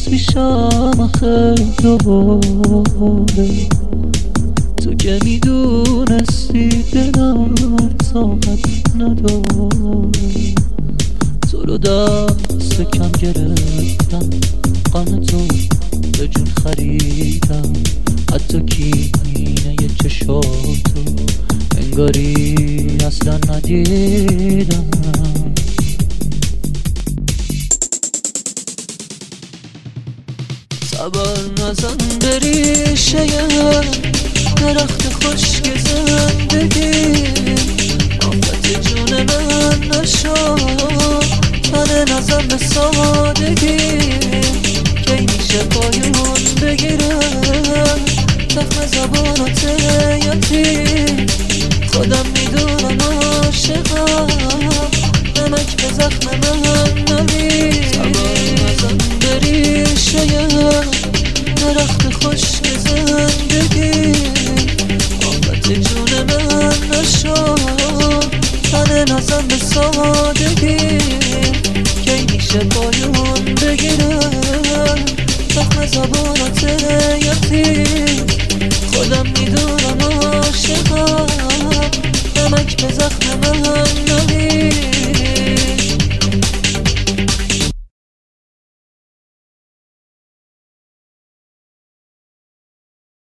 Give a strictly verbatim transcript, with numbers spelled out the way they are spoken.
باز میشم آخه دوباره. تو که میدونستی دلم طاقت نداره، تو رو دست کم گرفتم، غم تو به جون خریدم، حتی کینه چشاتو انگاری اصلا ندیدم. صبر نزن بری شیم درخت خشک زندگی، آفت جون من نشو تن نزن به سادگی. کی میشه پایون بگیره زخم زبانات یتی، خودم میدونم عاشقم نمک به زخم من نمی. صبر نزن بری شیم درخت خشک زندگی، آفت جون من نشو تن نزن به سادگی. کی میشه پایون بگیره زخم زبانات یتی، خودم میدونم عاشقم نمک به زخم